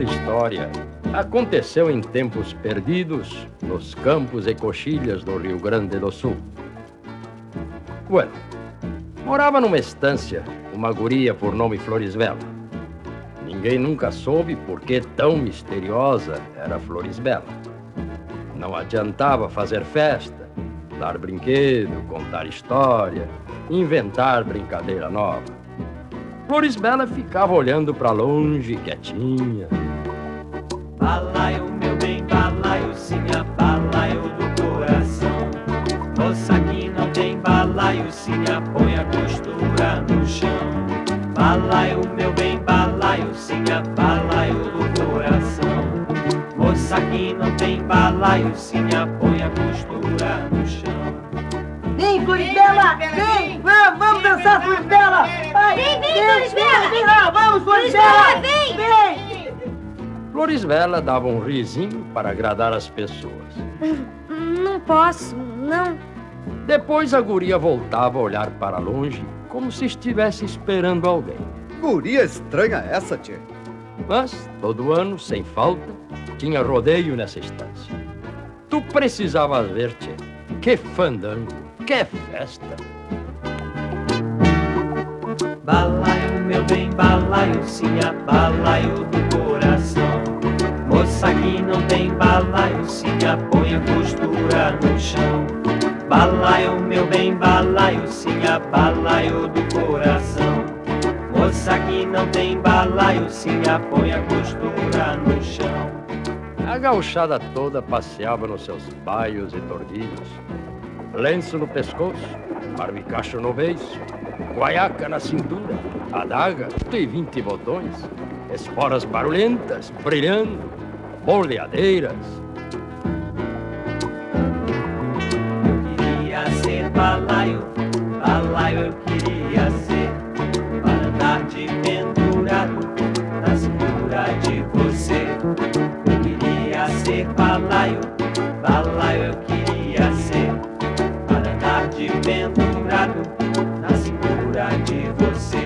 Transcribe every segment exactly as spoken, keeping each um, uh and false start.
Esta história aconteceu em tempos perdidos nos campos e coxilhas do Rio Grande do Sul. Bueno, morava numa estância uma guria por nome Florisbela. Ninguém nunca soube por que tão misteriosa era Florisbela. Não adiantava fazer festa, dar brinquedo, contar história, inventar brincadeira nova. Florisbela ficava olhando para longe, quietinha. Balaio, meu bem, balaio, sim, a balaio do coração. Moça que não tem balaio, sim, a põe a costura no chão. Balaio, meu bem, balaio, sim, a balaio do coração. Moça que não tem balaio, sim, a põe a costura no chão. Vem, Florisbela! Vem! Vamos, vamos dançar, Florisbela! Vem, vem, Florisbela! Vem lá, vamos, Florisbela! Vem! Vem! Florisbela dava um risinho para agradar as pessoas. Não posso, não. Depois a guria voltava a olhar para longe, como se estivesse esperando alguém. Guria estranha essa, tchê. Mas, todo ano, sem falta, tinha rodeio nessa estância. Tu precisavas ver, tchê. Que fandango, que festa! Balaio, meu bem, balaio, sim, a balaio do coração. Moça que não tem balaio, sim, a põe a costura no chão. Balaio, meu bem, balaio, sim, a balaio do coração. Moça que não tem balaio, sim, a põe a costura no chão. A gauchada toda passeava nos seus baios e tordilhos. Lenço no pescoço, barbicacho no beiço, guaiaca na cintura, adaga e vinte botões, esporas barulhentas, brilhando, boleadeiras. Eu queria ser balaio, balaio eu queria ser, para andar de pendurado na cintura de você. Eu queria ser balaio, balaio eu queria ser, para andar de pendurado na cintura de você.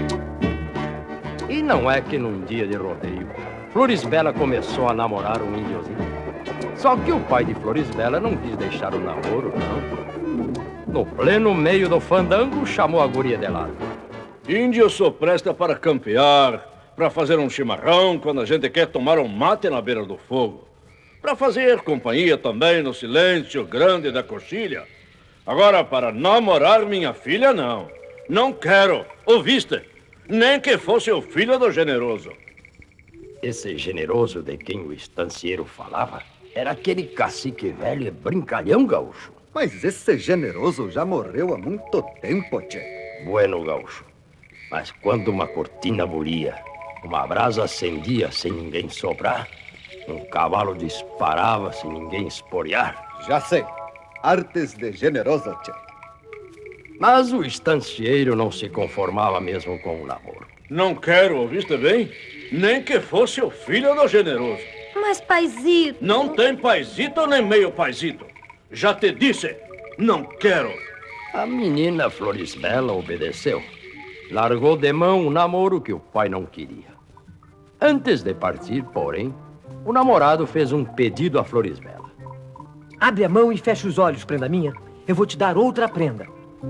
E não é que num dia de rodeio, Florisbela começou a namorar um índiozinho. Só que o pai de Florisbela não quis deixar o namoro, não. No pleno meio do fandango, chamou a guria de lado. Índio só presta para campear, para fazer um chimarrão quando a gente quer tomar um mate na beira do fogo. Para fazer companhia também no silêncio grande da coxilha. Agora, para namorar minha filha, não. Não quero, ouviste? Nem que fosse o filho do generoso. Esse generoso de quem o estancieiro falava era aquele cacique velho e brincalhão gaúcho. Mas esse generoso já morreu há muito tempo, tchê. Bueno, gaúcho. Mas quando uma cortina bulia, uma brasa acendia sem ninguém soprar, um cavalo disparava sem ninguém esporear. Já sei. Artes de generoso, tchê. Mas o estancieiro não se conformava mesmo com o namoro. Não quero, ouviste bem? Nem que fosse o filho do generoso. Mas, paizito... Não tem paizito nem meio paizito. Já te disse, não quero. A menina Florisbela obedeceu. Largou de mão o namoro que o pai não queria. Antes de partir, porém, o namorado fez um pedido a Florisbela. Abre a mão e fecha os olhos, prenda minha. Eu vou te dar outra prenda.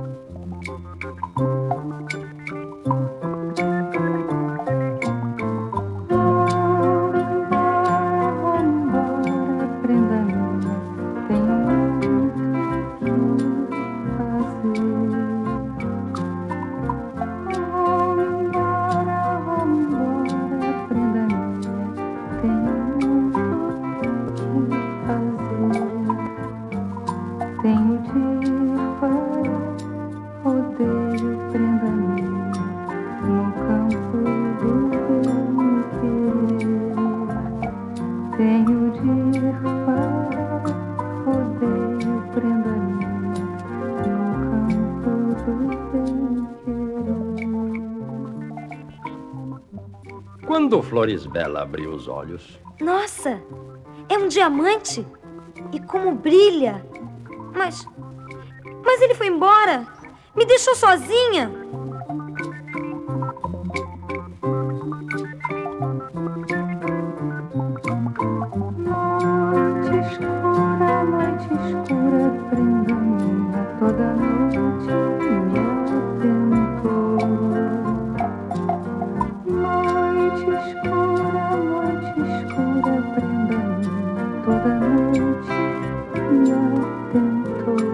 Quando Florisbela abriu os olhos... Nossa, é um diamante? E como brilha! Mas... Mas ele foi embora! Me deixou sozinha! noite escura, noite escura, prenda minha, toda noite me atentou.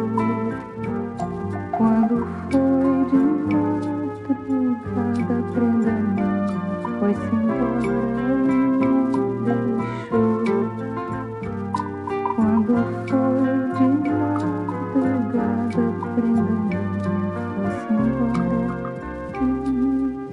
Quando foi de madrugada, prenda minha, foi-se embora e me deixou. Quando foi de madrugada, prenda minha, foi-se embora e me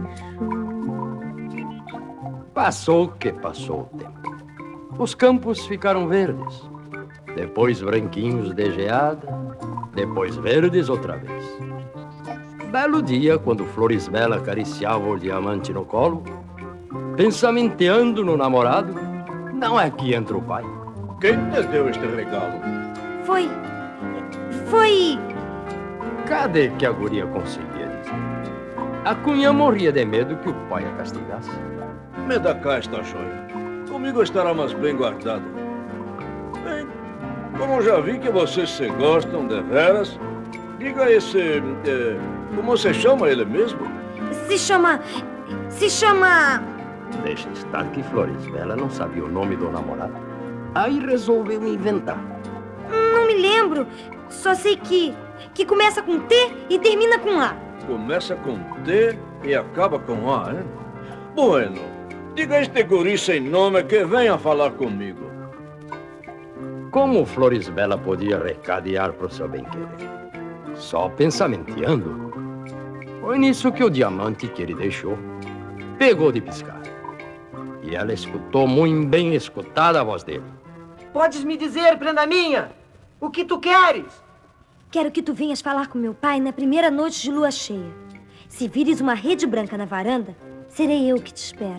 deixou. Passou que passou o tempo. Os campos ficaram verdes, depois branquinhos de geada, depois verdes outra vez. Belo dia, quando Florisbela acariciava o diamante no colo, pensamenteando no namorado, não é que entra o pai. Quem te deu este regalo? Foi... Foi... Cadê que a guria conseguia dizer? A cunhã morria de medo que o pai a castigasse. Me dá cá esta joia. Comigo estará mais bem guardada. Bem, como já vi que vocês se gostam de veras, diga esse... Eh, como se chama ele mesmo? Se chama... Se chama... Deixa estar que Florisbela não sabia o nome do namorado. Aí resolveu inventar. Não me lembro. Só sei que... Que começa com T e termina com A. Começa com T e acaba com A, hein? Bueno, diga a este guri sem nome que venha falar comigo. Como Florisbela podia recadear pro seu bem-querer? Só pensamenteando. Foi nisso que o diamante que ele deixou pegou de piscar. E ela escutou muito bem escutada a voz dele. Podes me dizer, prenda minha, o que tu queres? Quero que tu venhas falar com meu pai na primeira noite de lua cheia. Se vires uma rede branca na varanda, serei eu que te espera.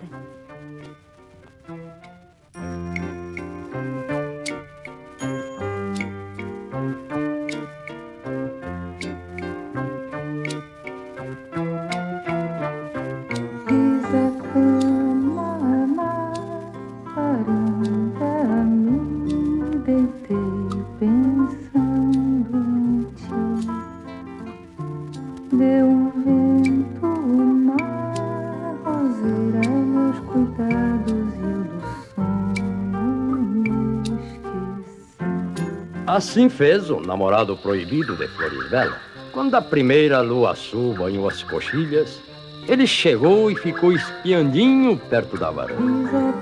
Assim fez o namorado proibido de Florisbela. Quando a primeira lua azul banhou as coxilhas, ele chegou e ficou espiandinho perto da varanda.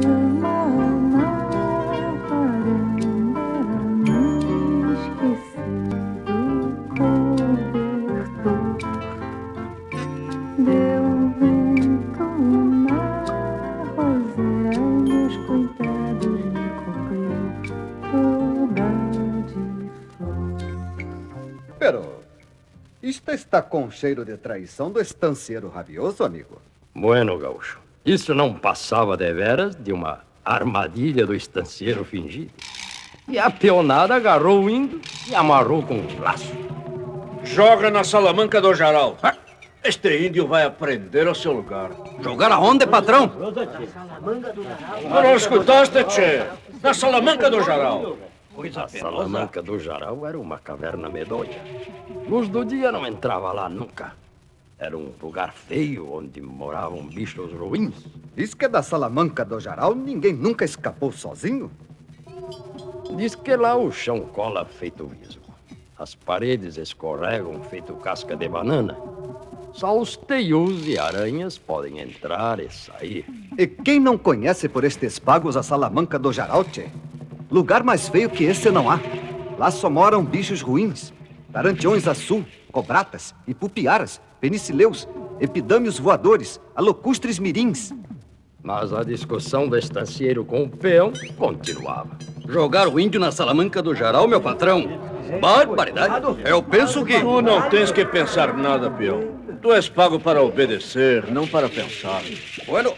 Isto está com cheiro de traição do estancieiro rabioso, amigo. Bueno, gaúcho, isso não passava de veras de uma armadilha do estancieiro fingido. E a peonada agarrou o índio e amarrou com um laço. Joga na salamanca do Jaral. Este índio vai aprender ao seu lugar. Jogar aonde, patrão? Não escutaste, tchê? Na salamanca do Jaral. A salamanca do Jaral era uma caverna medonha. Luz do dia não entrava lá nunca. Era um lugar feio onde moravam bichos ruins. Diz que da salamanca do Jaral ninguém nunca escapou sozinho? Diz que lá o chão cola feito visgo. As paredes escorregam feito casca de banana. Só os teius e aranhas podem entrar e sair. E quem não conhece por estes pagos a salamanca do Jaral, tchê? Lugar mais feio que esse não há. Lá só moram bichos ruins. Tarantiões azul, cobratas, ipupiaras, penicileus, epidâmios voadores, alocustres mirins. Mas a discussão do estancieiro com o peão continuava. Jogar o índio na salamanca do Jaral, meu patrão? Barbaridade. Eu penso que... Tu não tens que pensar nada, peão. Tu és pago para obedecer, não para pensar. Bueno.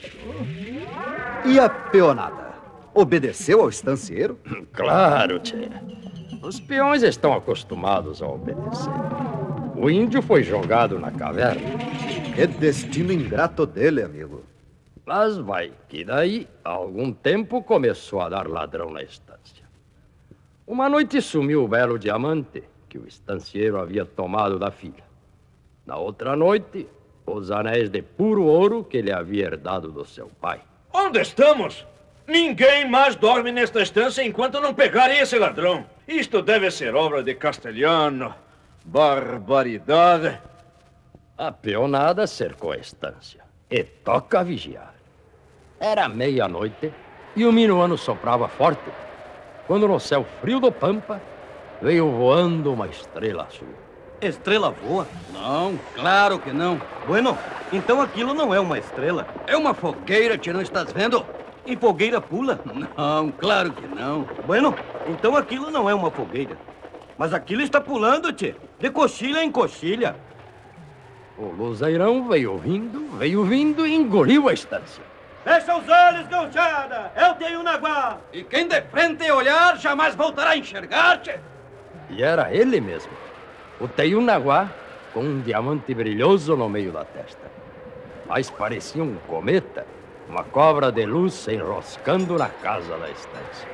E a peonada? Obedeceu ao estancieiro? Claro, tchê. Os peões estão acostumados a obedecer. O índio foi jogado na caverna. Que destino ingrato dele, amigo. Mas vai que daí, há algum tempo, começou a dar ladrão na estância. Uma noite sumiu o belo diamante que o estancieiro havia tomado da filha. Na outra noite, os anéis de puro ouro que ele havia herdado do seu pai. Onde estamos? Ninguém mais dorme nesta estância enquanto não pegarem esse ladrão. Isto deve ser obra de castelhano. Barbaridade. A peonada cercou a estância e toca vigiar. Era meia-noite e o minuano soprava forte, quando no céu frio do Pampa veio voando uma estrela azul. Estrela voa? Não, claro que não. Bueno, então aquilo não é uma estrela. É uma fogueira, tio, não estás vendo? E fogueira pula? Não, claro que não. Bueno, então aquilo não é uma fogueira. Mas aquilo está pulando, tio, de coxilha em coxilha. O luzeirão veio vindo, veio vindo e engoliu a estância. Fecha os olhos, gauchada! Eu tenho Naguá! E quem de frente olhar jamais voltará a enxergar-te. E era ele mesmo, o Teiunaguá, com um diamante brilhoso no meio da testa. Mas parecia um cometa, uma cobra de luz se enroscando na casa da estância.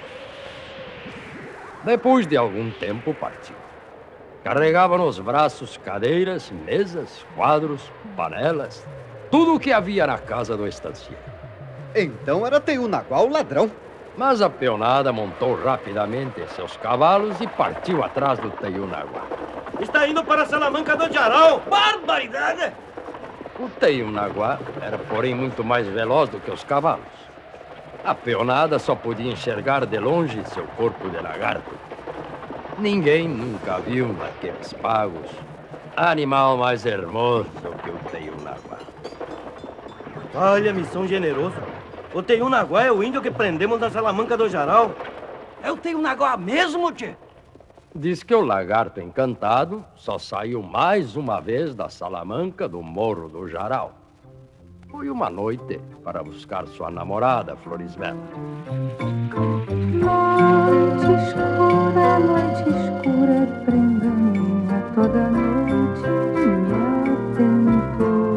Depois de algum tempo partiu. Carregava nos braços cadeiras, mesas, quadros, panelas, tudo o que havia na casa do estancieiro. Então era Teiunaguá o ladrão. Mas a peonada montou rapidamente seus cavalos e partiu atrás do Teiunaguá. Está indo para a Salamanca do Jaral! Barbaridade! O Teiunaguá era, porém, muito mais veloz do que os cavalos. A peonada só podia enxergar de longe seu corpo de lagarto. Ninguém nunca viu naqueles pagos animal mais hermoso que o Teiunaguá. Olha, missão generoso. O Teiunaguá é o índio que prendemos na Salamanca do Jaral. É o Teiunaguá mesmo, tio? Diz que o lagarto encantado só saiu mais uma vez da Salamanca do Morro do Jaral. Foi uma noite para buscar sua namorada, Florisbela. Noite escura, noite escura, prenda minha, toda noite me atentou.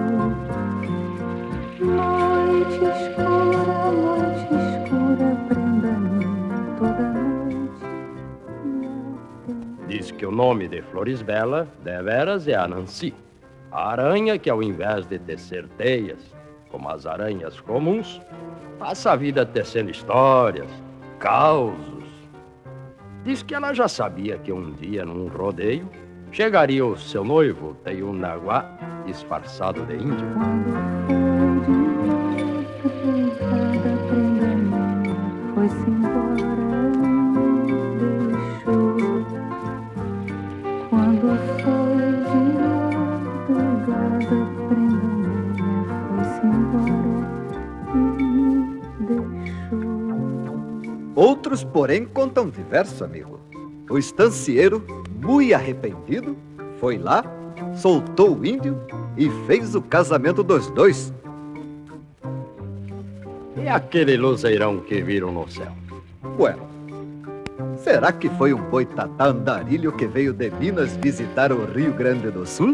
Noite escura, noite escura, prenda minha, toda noite me atentou. Diz que o nome de Florisbela, deveras, é Anansi. A aranha que, ao invés de tecer teias, como as aranhas comuns, passa a vida tecendo histórias, causos. Diz que ela já sabia que um dia, num rodeio, chegaria o seu noivo, Teiunaguá, disfarçado de índio. Foi-se embora, me deixou. Quando foi de madrugada, prenda minha, foi-se embora e me deixou. Outros, porém, contam diverso, amigo. O estancieiro, muito arrependido, foi lá, soltou o índio e fez o casamento dos dois. E aquele luzeirão que viram no céu? Bueno, será que foi um boitatá andarilho que veio de Minas visitar o Rio Grande do Sul?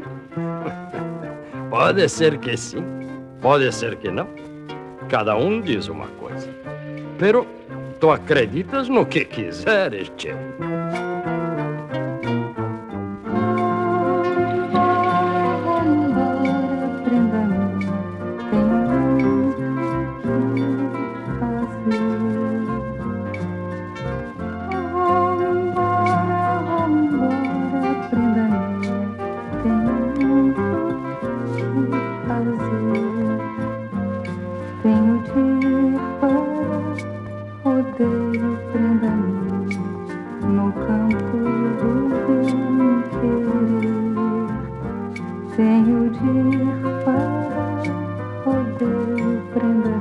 Pode ser que sim, pode ser que não. Cada um diz uma coisa. Pero tu acreditas no que quiseres, tchê. Tenho de ir para rodeio, prenda minha, no campo do bem querer. Tenho de ir para rodeio, prenda